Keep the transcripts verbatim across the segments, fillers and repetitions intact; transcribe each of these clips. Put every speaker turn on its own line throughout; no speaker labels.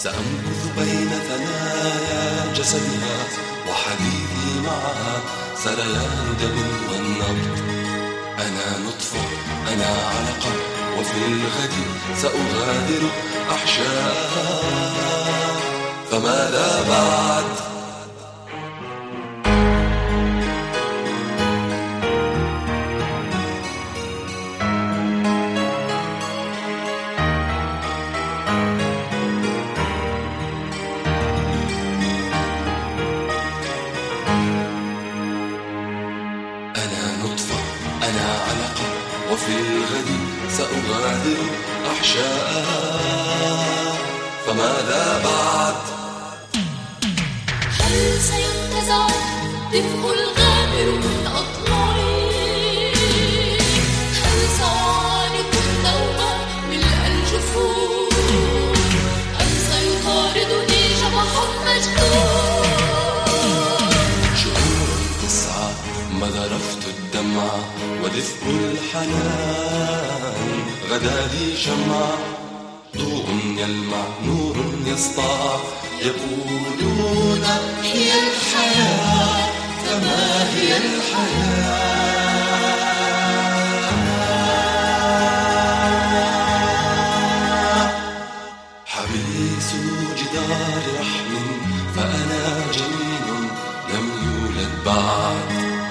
سأمكث بين ثنايا جسدها وحديثي معها سريان دم والنبض. أنا نطفة، أنا علقة، وفي الغد سأغادر أحشاءها. فماذا بعد؟ أنا نطفة، أنا علقة، وفي الغد سأغادر أحشاءها. فماذا بعد؟
هل سينتزع دفء الغامر من أضلاعي؟ هل سأعانق النوم ملء الجفون؟ أم سيطاردني شبح مجنون؟
شهور تسعى ما ذرفت الدمع ودفء الحنان. غدا لي شمع، ضوء يلمع، نور يسطع. يقولون هي الحياة، فما هي الحياة؟ حبيس جدار رحم، فأنا جنين لم يولد بعد.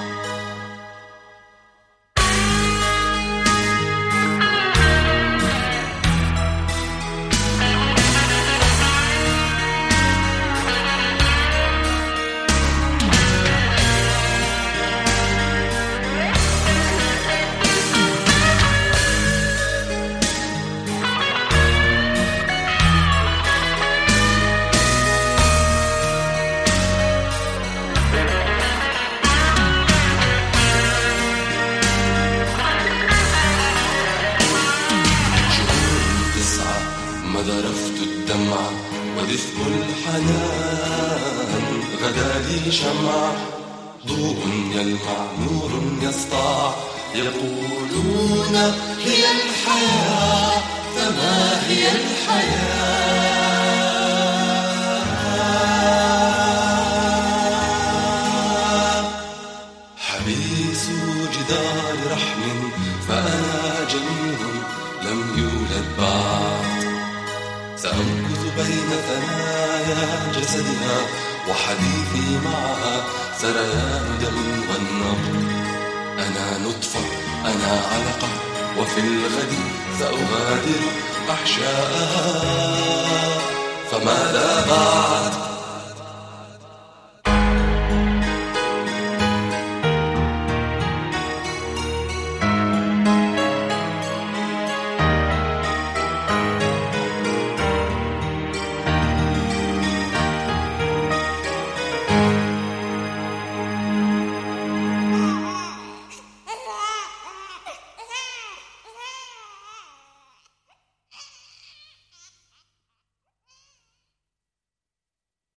ما ذرفت الدمع ودفء الحنان. غدا لي شمع، ضوء يلمع، نور يسطع. يقولون هي الحياة، فما هي الحياة؟ حبيس جدار رحم، فأنا جنين لم يولد بعد. سأمكث بين ثنايا جسدها وحديثي معها سريان دم والنبض. أنا نطفة، أنا علقة، وفي الغد سأغادر أحشاءها. فماذا بعد؟